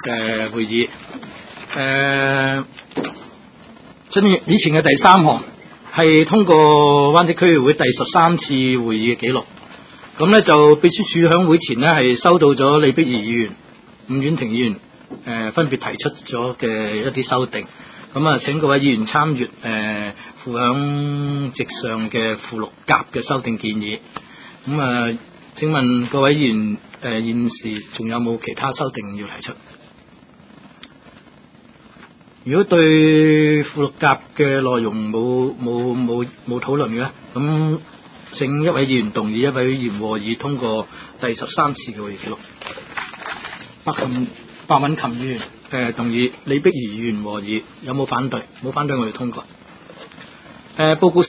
會議。正如以前嘅第3項係通過灣仔區議會第13次會議嘅記錄。咁咧就秘書處響會前呢係收到咗李碧儀議員、伍婉婷議員分別提出咗嘅一啲修訂。咁啊，請各位議員參閱附響席上嘅附錄甲嘅修訂建議。咁啊，請問各位議員現時仲有冇其他修訂要提出？如果對附錄甲嘅內容冇討論嘅，咁請一位議員動議，一位議員和議通過第13次嘅會議記錄。白韻琴議員動議，李碧儀議員和議，有冇反對？冇反對，我哋通過。報告。